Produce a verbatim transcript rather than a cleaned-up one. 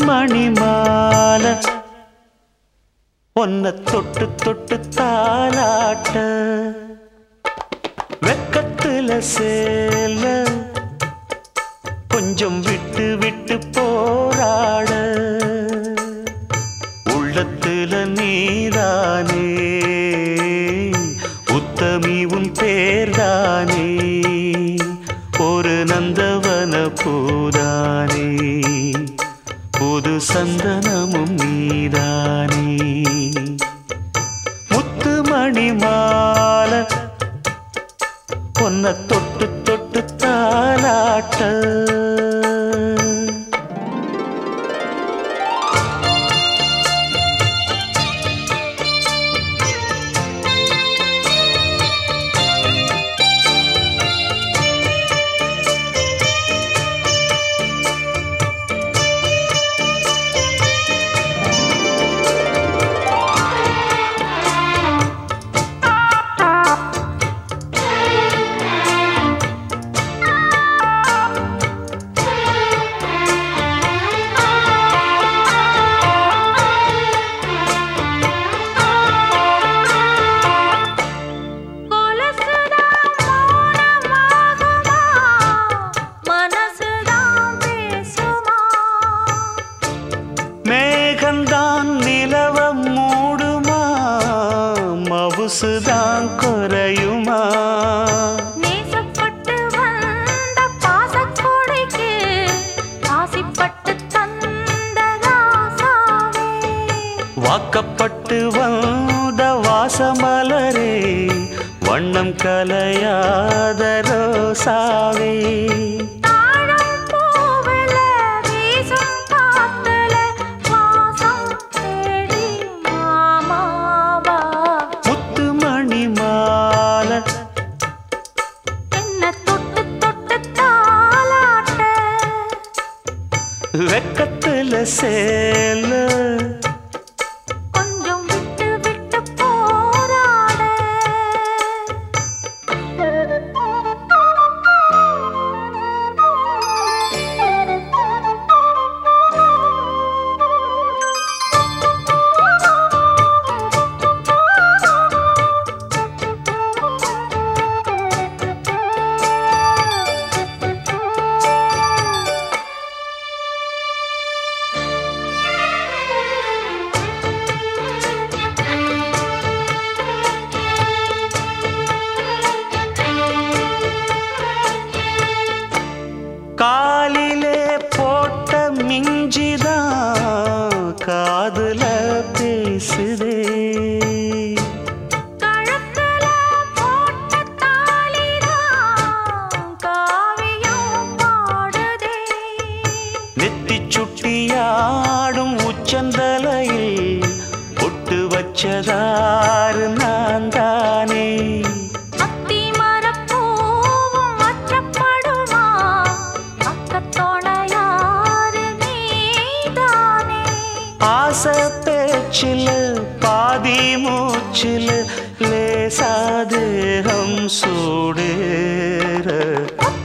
மணி மாலை ஒன்ன தொட்டு தொட்டு தாலாட்ட வெக்கத்துல சேல கொஞ்சம் விட்டு விட்டு போராட உள்ளத்துல நீதானே உத்தமி உன் பேர்தானே ஒரு நந்தவன பூதானே புது சந்தனமும் நீதானே முத்து மணி மாலை ஒன்ன தொட்டு தொட்டு தாலாட்ட மேகந்தான் நிலவம் மூடுமா மவுசுதான் குறையுமா நேசப்பட்டு வந்த பாசக்கொடைக்கு ஆசிப்பட்டு தந்த ராசாவே வாக்கப்பட்டு வந்த வாசமலரே வண்ணம் கலையாத ரோசாவே வெக்கத்துல சேல கொஞ்சம் விட்டு விட்டு போராட காலிலே போட்ட மிஞ்சிதான் காதுல பேசுதே கழுத்துல போட்ட தாலிதான் காவியம் பாடுதே நெத்தி சுட்டியாடும் உச்சந்தலையில் பொட்டு வச்சதாறு நான் தானே ஆசை பேச்சில் பாதி மூச்சில் லேசாதேகம் சூடேற